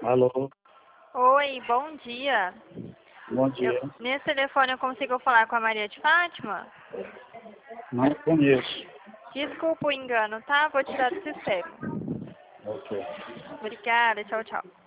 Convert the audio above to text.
Alô, Oi, bom dia. bom dia. Nesse telefone eu consigo falar com a Maria de Fátima? Não conheço. Desculpa o engano, tá? Vou tirar do sistema. Ok. Obrigada, tchau, tchau.